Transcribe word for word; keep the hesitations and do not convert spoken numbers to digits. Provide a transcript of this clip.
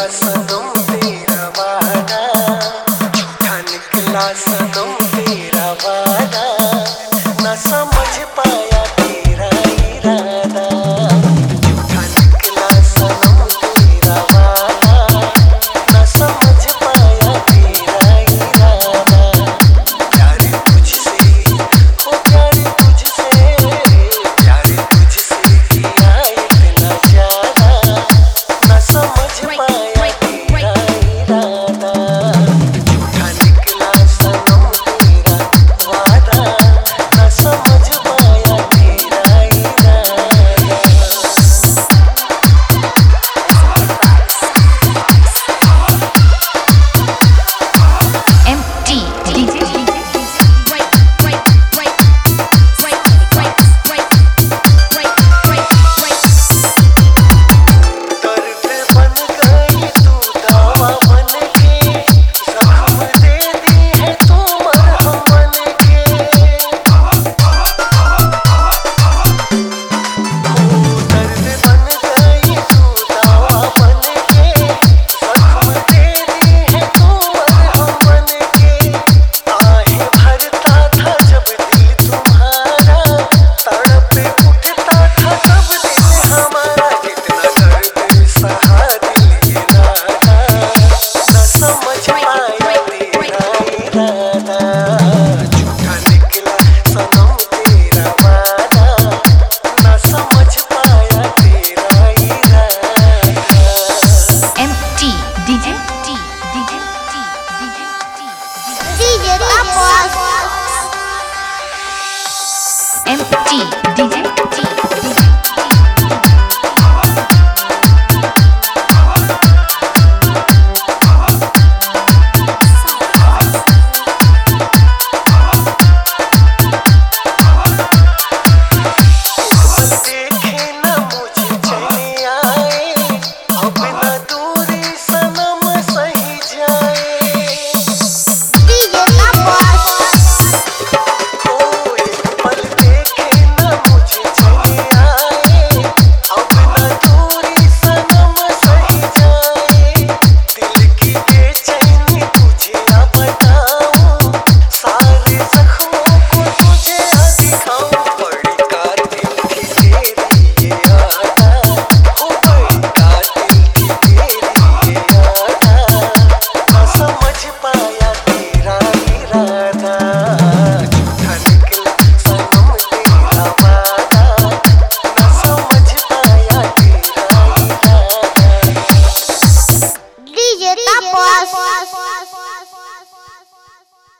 सनम तेरा वादा, झूठा निकला सनम तेरा वादा, न समझ पाया तेरा इरादा। झूठा निकला सनम तेरा वादा, न समझ पाया तेरा इरादा। प्यार तुझसे ओ प्यार तुझसे, प्यार तुझसे किया इतना ज्यादा, न समझ पाया तेरा इरादा। झूठा निकला सनम तेरा वादा, न समझ पाया तेरा इरादा। M T D J दर्द बन गई तू दवा बन के, जख्म दे दी है तू मरहम बन के। ओ दर्द बन गई तू दवा बन के, जख्म दे दी है तू मरहम बन के। आहें भरता था जब दिल तुम्हारा, तड़प उठता था तब दिल हमारा। कितना दर्द सहा दिल ये नादा, न समझ पाया तेरा इरादा। झूठा निकला सनम तेरा वादा, न समझ पाया तेरा इरादा। M T D J T D J T D J T D J Tapos. M T D J T D J देखे न मुझे चले आए, अब न दूरी सनम सही जाए। D J Tapos. कोई पल देखे न मुझे चले आए, अब न दूरी सनम सही जाए। दिल की बेचैनी तुझे न बताऊं, सारे जख्मों को तुझे न दिखाऊं। बड़ी कातिल थी तेरी ये यादा, ओ बड़ी कातिल थी तेरी ये यादा, न समझ पाया तेरा इरादा। झूठा निकला सनम तेरा वादा, न समझ पाया तेरा इरादा। D J Tapos.